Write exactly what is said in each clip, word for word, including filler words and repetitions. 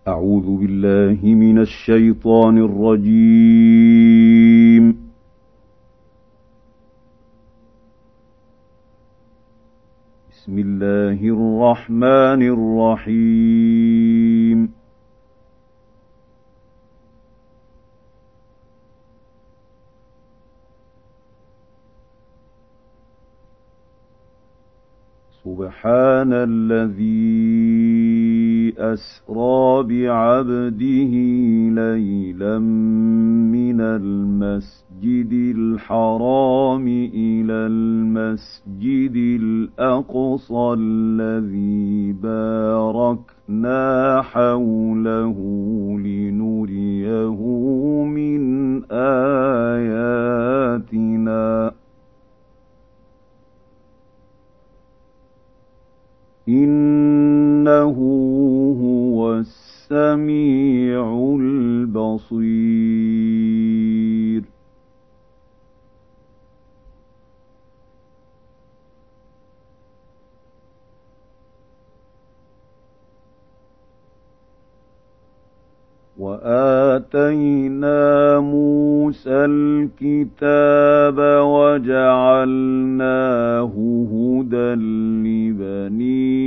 أعوذ بالله من الشيطان الرجيم. بسم الله الرحمن الرحيم. سبحان الذي أسرى بعبده ليلا من المسجد الحرام إلى المسجد الأقصى الذي باركنا حوله لنريه من آياتنا إنه هو السميع البصير. وآتينا موسى الكتاب وجعلناه هدى لبني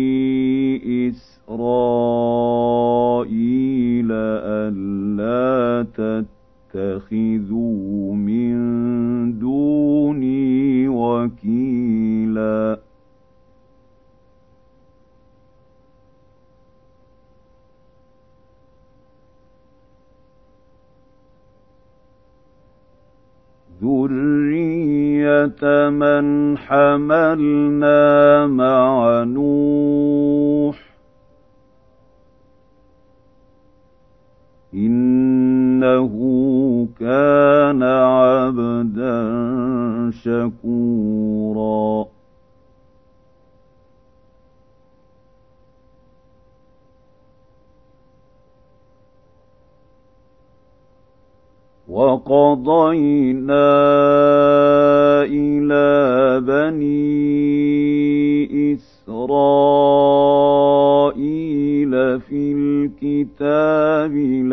إسرائيل ألا تتخذوا من دوني وكيلا. ذرية من حملنا مع نوح إنه كان عبدا شكورا. وقضينا إلى بني إسرائيل في الكتاب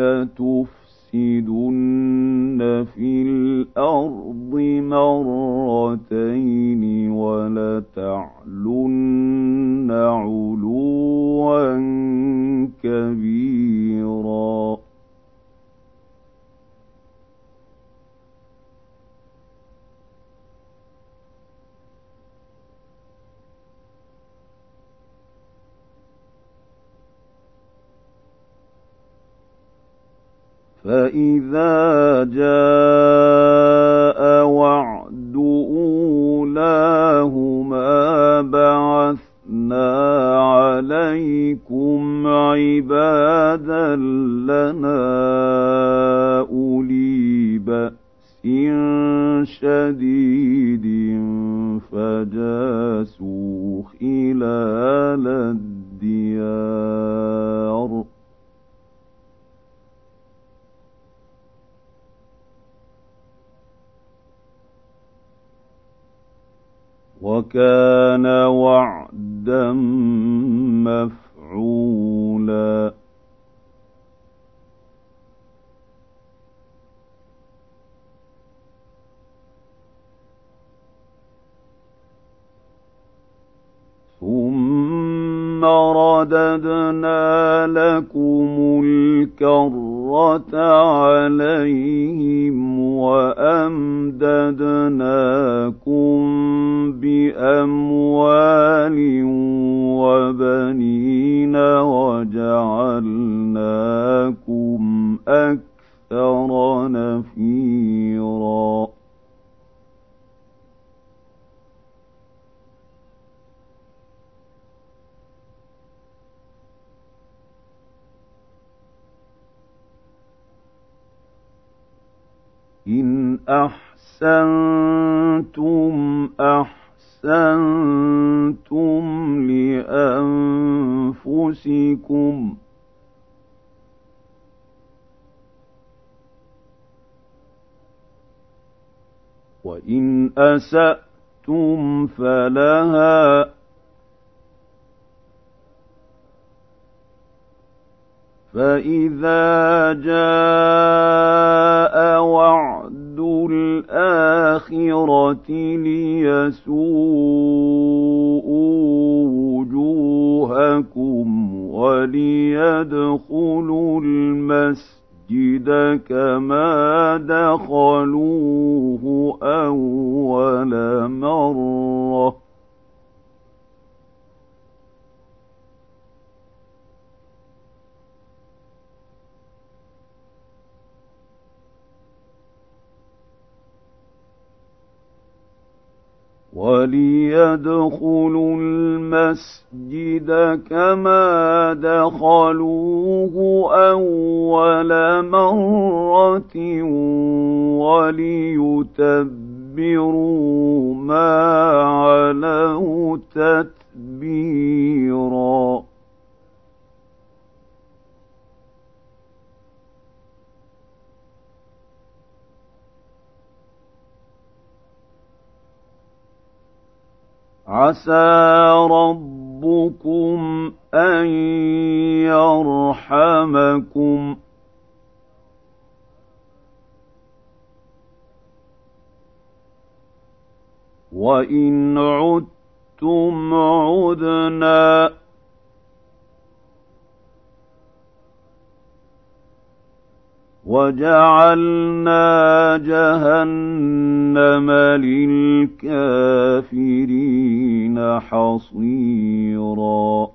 لتفسدن في الأرض مرتين ولتعلن علوا كبيرا. فإذا جاء وعد أولاهما بعثنا عليكم عبادا لنا أولي بأس شديد فجاسوا خلال الديار. وكان وعدا مفعولا. ثم رددنا لكم الكرة عليهم وأمددناكم بأموال وبنين وجعلناكم أكثر نفيرا. إن أحسنتم أحسنتم لأنفسكم وإن أسأتم فلها فإذا جاء وعد الآخرة ليسوءوا وجوهكم وليدخلوا المسجد كما دخلوه أول مرة وليدخلوا المسجد كما دخلوه أول مرة وليتبروا ما علوا تتبيرا عسى ربكم أن يرحمكم وإن عدتم عدنا وجعلنا جهنم للكافرين حصيرا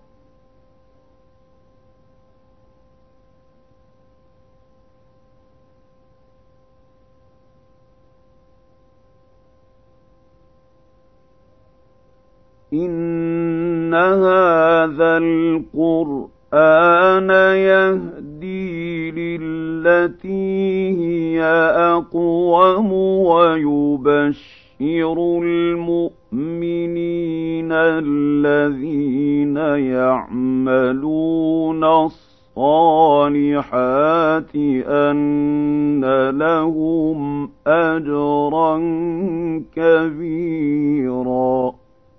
إن هذا القرآن يهدي للتي هي أقوم ويبشر المؤمنين الذين يعملون الصالحات أن لهم أجرا كبيرا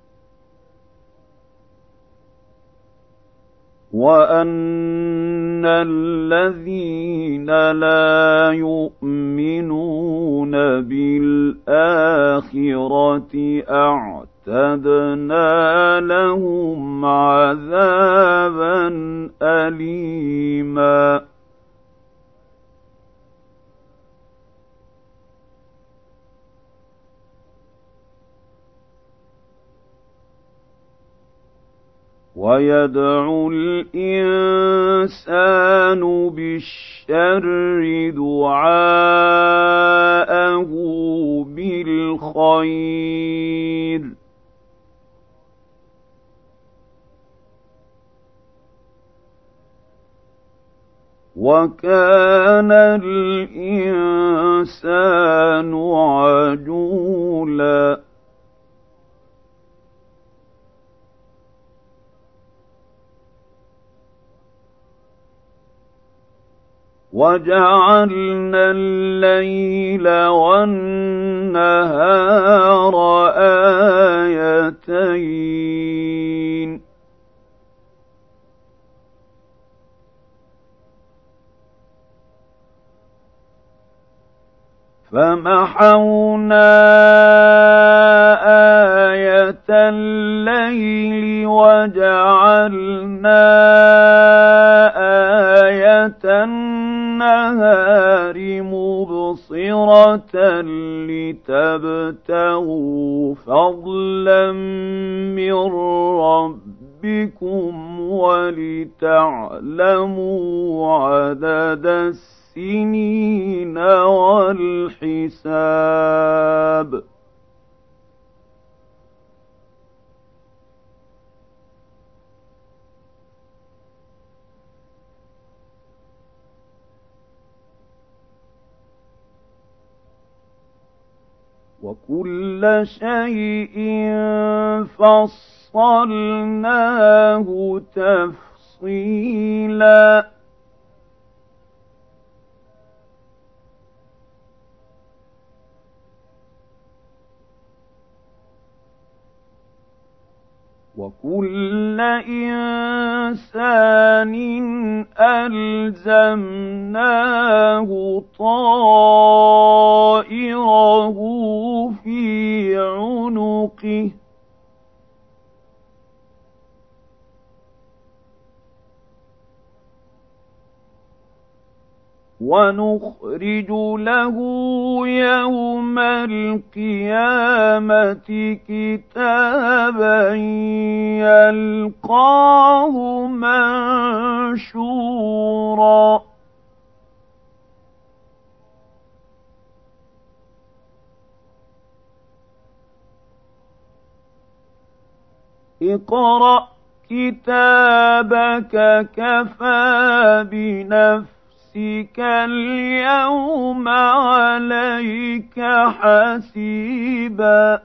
وأن الذين لا يؤمنون بالآخرة أعتدنا لهم عذابا أليما ويدعو الإنسان بالشر دعاءه بالخير وكان الإنسان عجولا وجعلنا الليل والنهار آيتين فمحونا آية الليل وجعلنا آية النهار مبصرة لتبتغوا فضلا من ربكم ولتعلموا عدد السنين والحساب وكل شيء فصلناه تفصيلا وكل إنسان إنسان ألزمناه طائره في عنقه ونخرج له يوم القيامة كتابا يلقاه منشورا اقرأ كتابك كفى بنفسك اليوم عليك حسيبا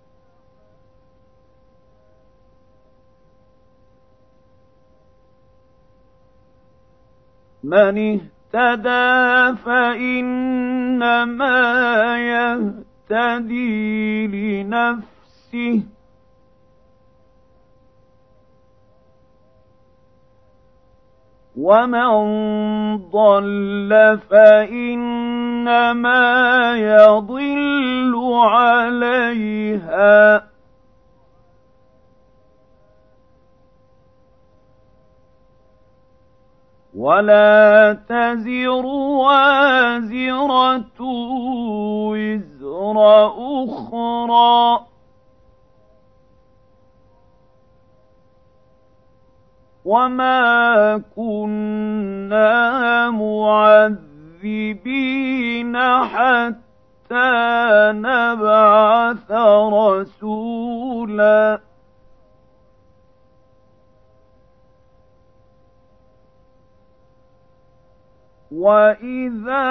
من اهتدى فإنما يهتدي لنفسه ومن ضل فإنما يضل عليها ولا تزر وازرة وزر أخرى وما كنا معذبين حتى نبعث رسولا وإذا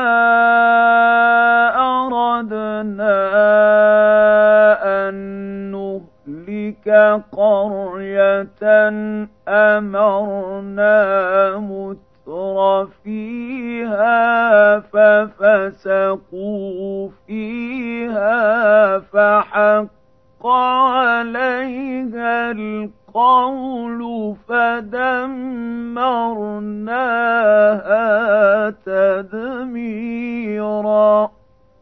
أردنا أن نهلك قرية أمرنا متر فيها ففسقوا فيها فحق عليها القول فدمرناها تدميرا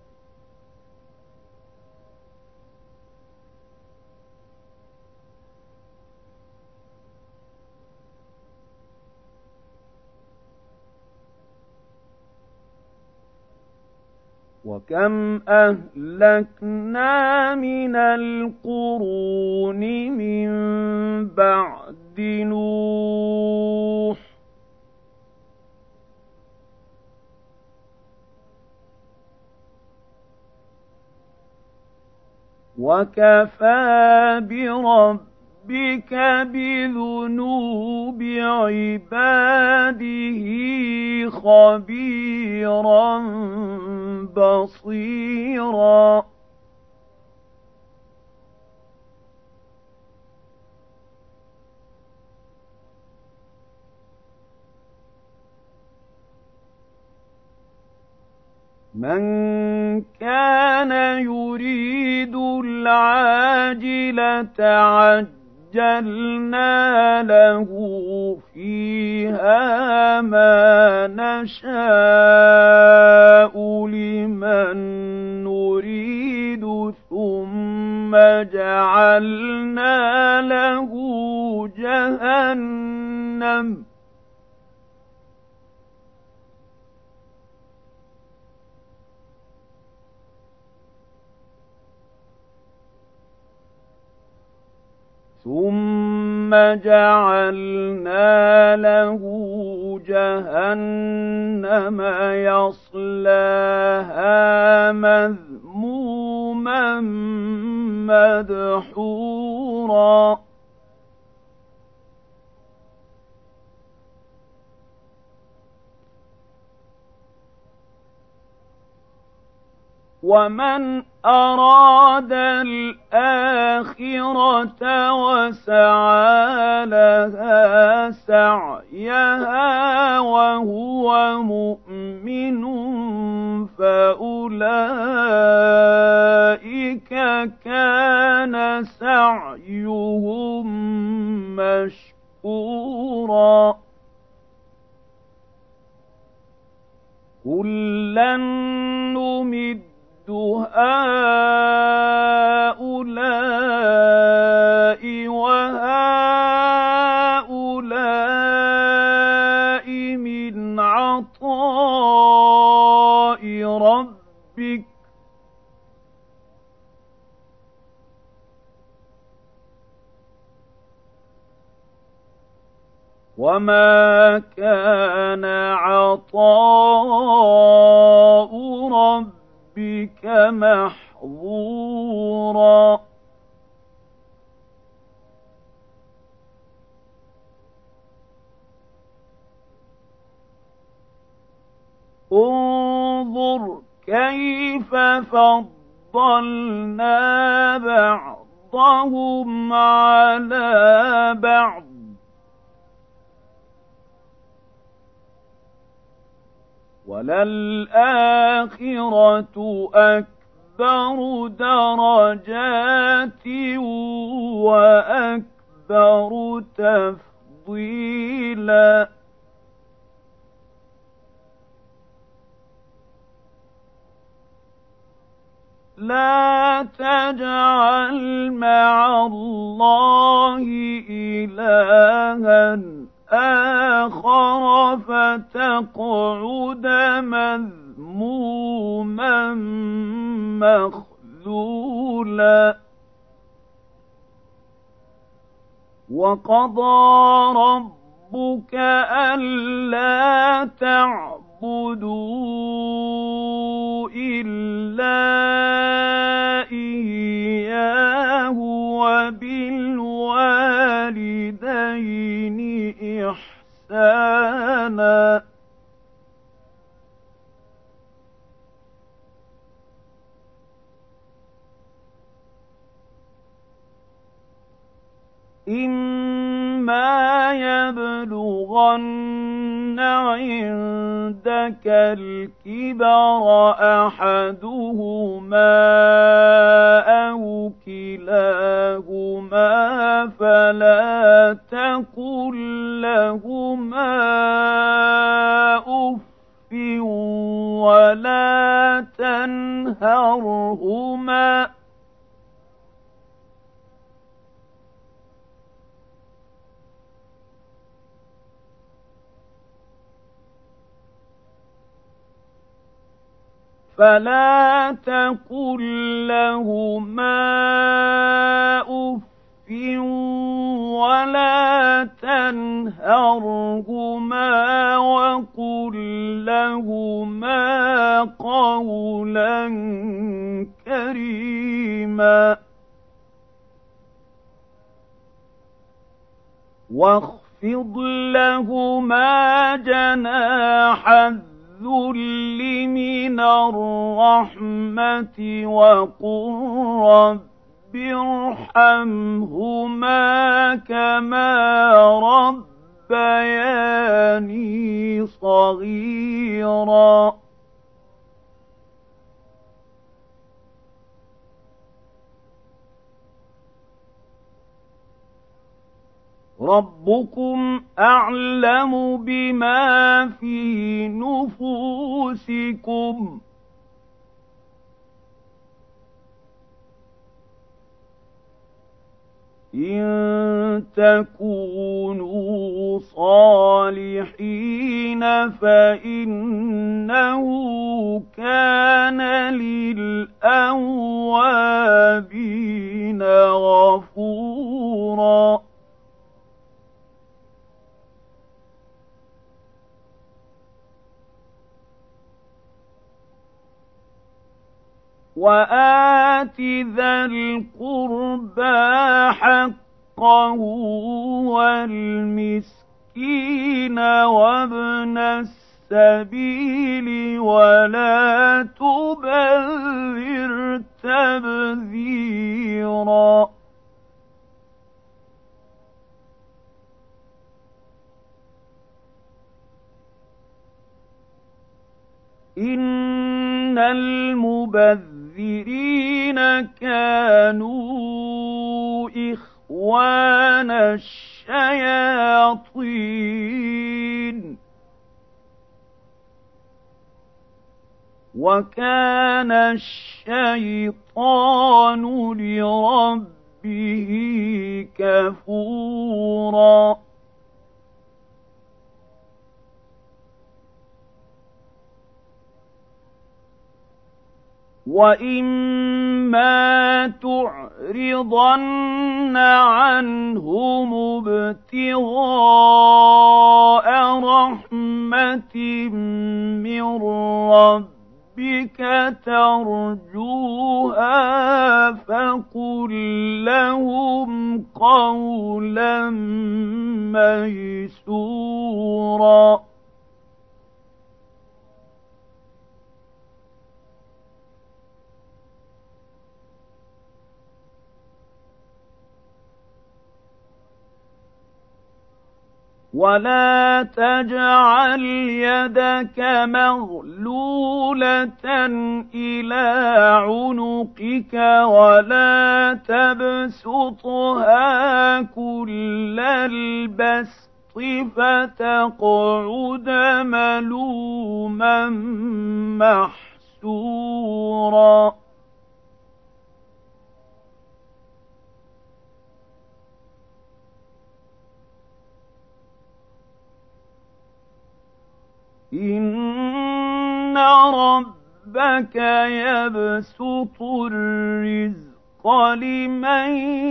وكم أهلكنا من القرون من بعد نوح وكفى بربك بك بذنوب عباده خبيرا بصيرا من كان يريد العاجلة عجلنا له فيها ما نشاء لمن نريد ثم جعلنا له جهنم ثم جعلنا له جهنم يصلاها مذموما مدحورا ومن أراد الآخرة وسعى لها سعيها وهو مؤمن فأولئك كان سعيهم مشكورا كُلًّا نُّمِدُّ هَٰؤُلَاءِ وَهَٰؤُلَاءِ مِنْ عَطَاءِ رَبِّكَ ۚ وَمَا كَانَ عَطَاءُ رَبِّكَ مَحْظُورًا انظُرْ كَيْفَ فَضَّلْنَا بَعْضَهُمْ عَلَىٰ بَعْضٍ ۚ وَلَلْآخِرَةُ أَكْبَرُ دَرَجَاتٍ وَأَكْبَرُ تَفْضِيلًا لَا تَجْعَلْ مَعَ اللَّهِ إِلَٰهًا آخَرَ فَتَقْعُدَ مَذْمُومًا مَّخْذُولًا وَقَضَىٰ رَبُّكَ أَلَّا تَعْبُدُوا إِلَّا إِيَّاهُ وَبِالْوَالِدَيْنِ إِحْسَانًا ۚ إِمَّا يَبْلُغَنَّ عِندَكَ الْكِبَرَ أَحَدُهُمَا أَوْ كِلَاهُمَا فَلَا تَقُل لَّهُمَا أُفٍّ وَلَا تَنْهَرْهُمَا فَلَا تَقُل لَّهُمَا أُفٍّ وَلَا تَنْهَرْهُمَا وَقُل لَّهُمَا قَوْلًا كَرِيمًا وَاخْفِضْ لَهُمَا جَنَاحَ الذُّلِّ مِنَ الرَّحْمَةِ وَقُل رَّبِّ ارْحَمْهُمَا كَمَا رَبَّيَانِي صَغِيرًا رَبُّكُمْ أَعْلَمُ بِمَا فِي نُفُوسِكُمْ ۚ إِن تَكُونُوا صَالِحِينَ فَإِنَّهُ كَانَ لِلْأَوَّابِينَ غَفُورًا وَآتِ ذَا الْقُرْبَىٰ حَقَّهُ وَالْمِسْكِينَ وَابْنَ السَّبِيلِ وَلَا تُبَذِّرْ تَبْذِيرًا إِنَّ الْمُبَذِّرِينَ كَانُوا إِخْوَانَ الشَّيَاطِينِ وكان الشيطان لربه كفورا وَإِمَّا تُعْرِضَنَّ عَنْهُمُ ابْتِغَاءَ رَحْمَةٍ مِّن رَّبِّكَ تَرْجُوهَا فَقُل لَّهُمْ قَوْلًا مَّيْسُورًا وَلَا تَجْعَلْ يَدَكَ مَغْلُولَةً إِلَىٰ عُنُقِكَ وَلَا تَبْسُطْهَا كُلَّ الْبَسْطِ فَتَقْعُدَ مَلُومًا مَّحْسُورًا إِنَّ رَبَّكَ يَبْسُطُ الرِّزْقَ لِمَن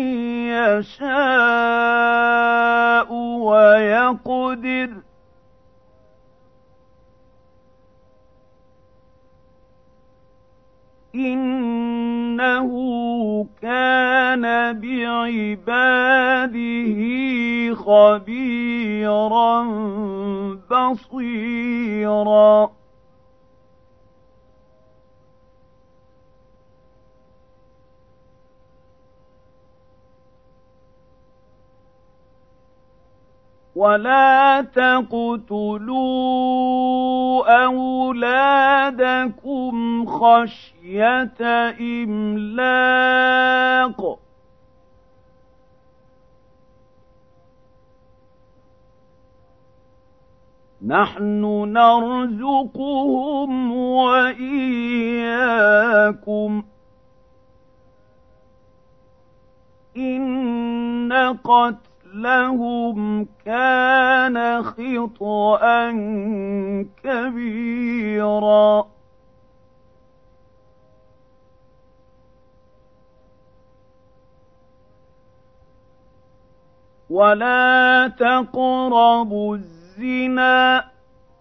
يَشَاءُ وَيَقْدِرُ إِنَّهُ كَانَ بِعِبَادِهِ خَبِيرًا بَصِيرًا وَلَا تَقْتُلُوا أَوْلَادَكُمْ خَشْيَةَ إِمْلَاقٍ ۖ نَحْنُ نَرْزُقُهُمْ وَإِيَّاكُمْ ۚ إِنَّ قَتْلَهُمْ كَانَ خِطْئًا كَبِيرًا وَلَا تَقْرَبُوا الزِّنَا ۖ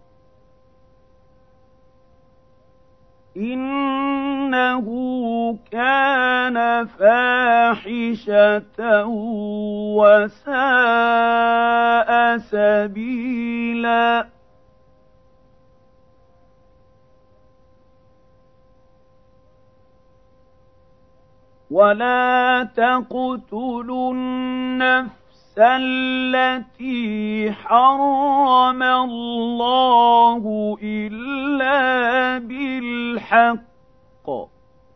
إِنَّهُ كَانَ فَاحِشَةً وَسَاءَ سَبِيلًا وَلَا تَقْتُلُوا النَّفْسَ الَّتِي حَرَّمَ اللَّهُ إِلَّا بِالْحَقِّ ۚ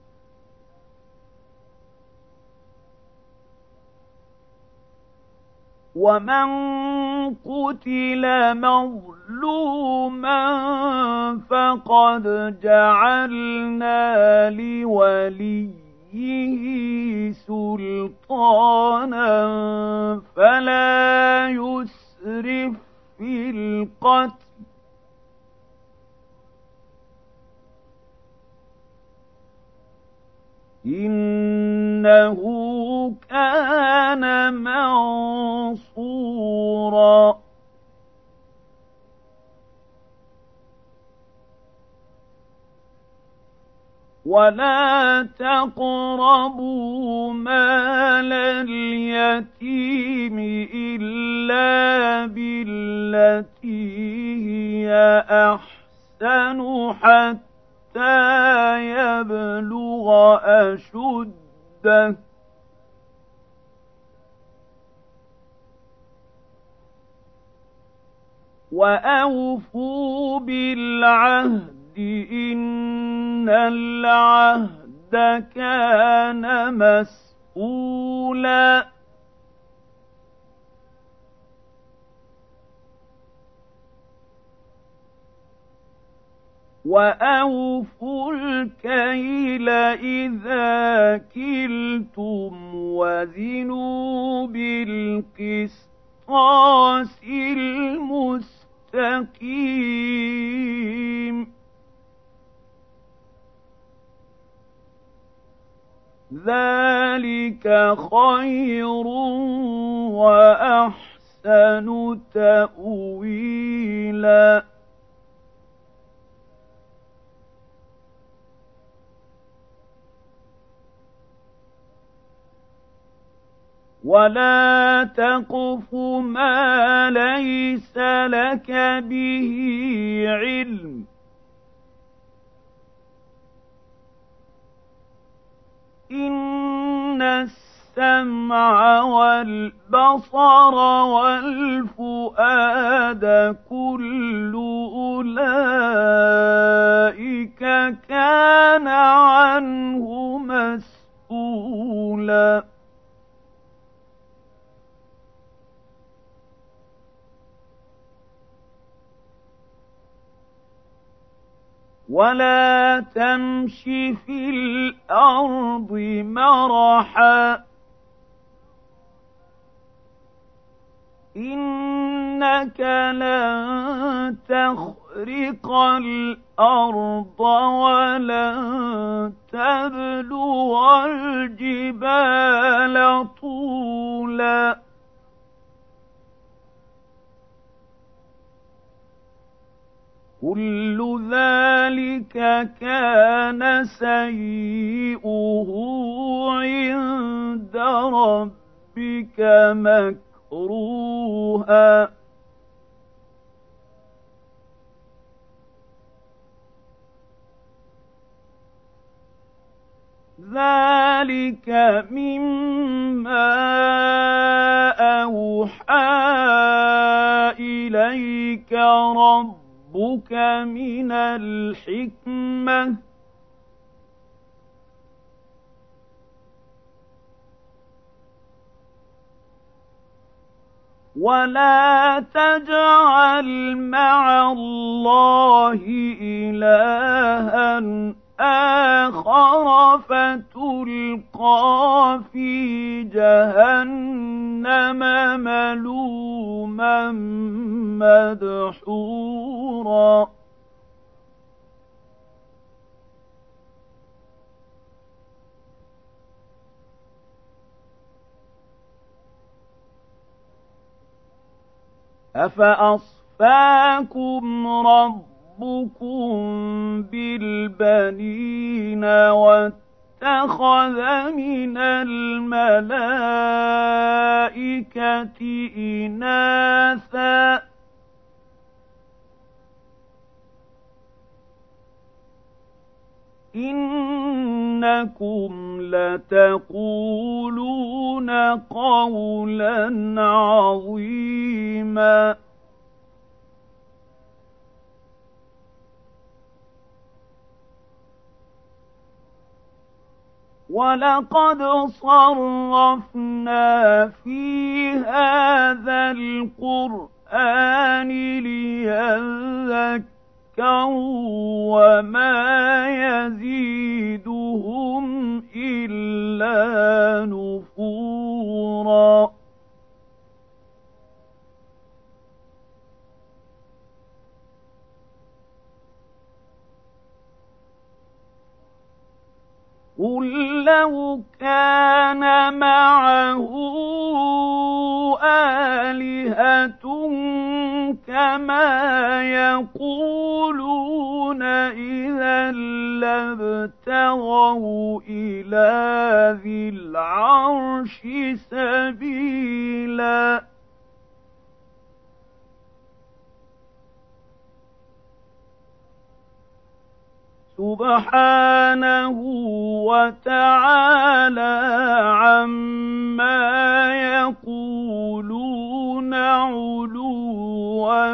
وَمَن قُتِلَ مَظْلُومًا فَقَدْ جَعَلْنَا لِوَلِيِّهِ سُلْطَانًا فَلَا يُسْرِف فِّي الْقَتْلِ ۖ إِنَّهُ كَانَ مَنصُورًا وَلَا تَقْرَبُوا مَالَ الْيَتِيمِ إِلَّا بِالَّتِي هِيَ أَحْسَنُ حَتَّىٰ يَبْلُغَ أَشُدَّهُ ۖ وَأَوْفُوا بِالْعَهْدِ إِنَّ الْعَهْدَ كَانَ مَسْئُولًا وأوفوا الكيل إذا كلتم وزنوا بالقسطاس المستقيم ذلك خير وأحسن تأويلا ولا تقف ما ليس لك به علم إن السمع والبصر والفؤاد كل أولئك كان عنه مسؤولا ولا تمش في الأرض مرحا إنك لن تخرق الأرض ولن تبلغ الجبال طولا كل ذلك كان سيئه عند ربك مكروها ذلك مما أوحى إليك ربك ربك من الحكمة ولا تجعل مع الله إلها آخر فتلقى في جهنم ملوما مدحورا أفأصفاكم ربكم بالبنين واتخذ من الملائكة إناثا إنكم لتقولون قولا عظيما ولقد صرفنا في هذا القرآن ليذكروا وما يزيدهم إلا نفورا قل لو كان معه آلهة كما يقولون إذا لابتغوا إلى ذي العرش سبيلا سبحانه وتعالى عما يقولون علوا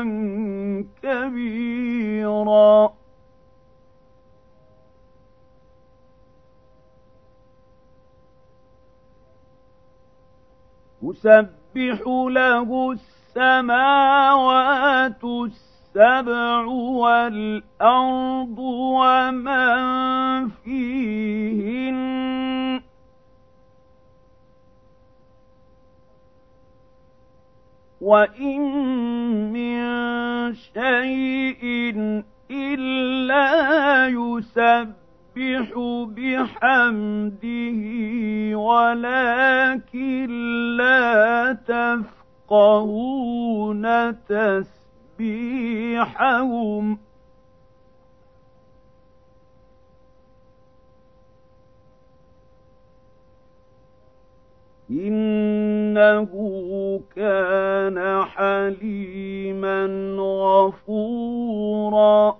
كبيرا تسبح له السماوات السبع السبع والأرض ومن فيهن وإن من شيء إلا يسبح بحمده ولكن لا تفقهون تسبيحهم إنه كان حليما غفورا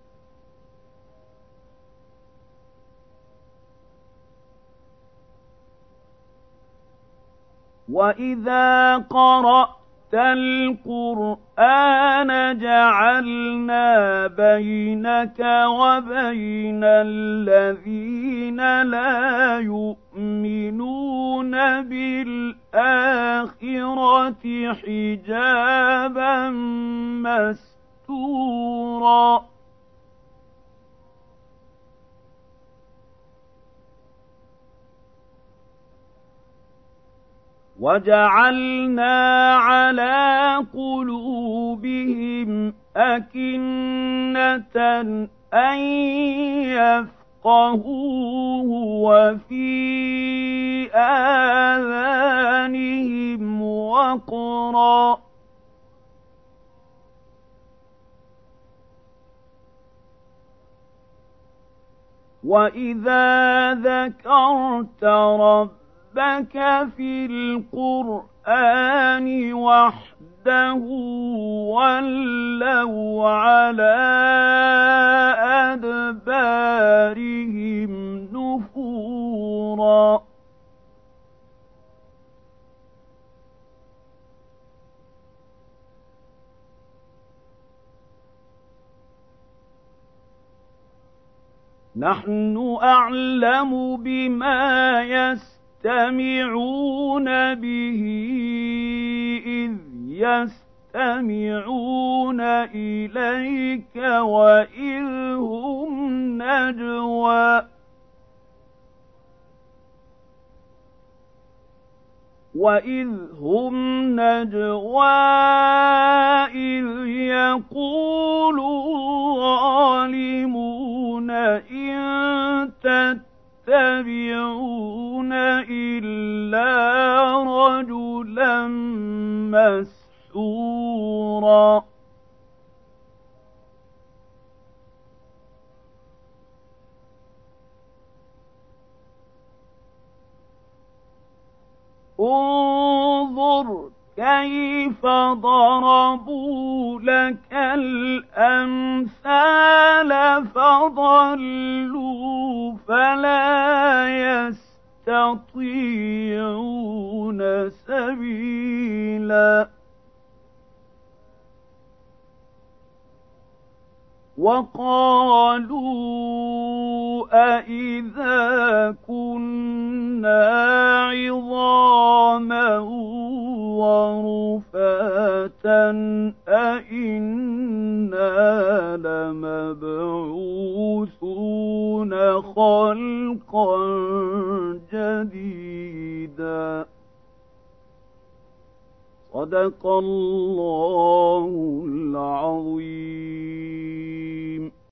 وإذا قرأت القرآن جعلنا بينك وبين الذين لا يؤمنون بالآخرة حجابا مستورا وجعلنا على قلوبهم أكنة أن يفقهوه وفي آذانهم وقرا وإذا ذكرت ربك ربك في القرآن وحده ولوا على أدبارهم نفورا نحن أعلم بما يستطيعون يستمعون به إذ يستمعون إليك وإذ هم نجوى وإذ هم نجوى إذ يقول الظالمون إن تتبعون إلا رجلا مسحورا انظر كيف ضربوا لك الأمثال فضلوا فلا يستطيعون سبيلا وقالوا أإذا كنا عظاما ورفاتا أإنا لمبعوثون خلقا جديدا صدق الله العظيم.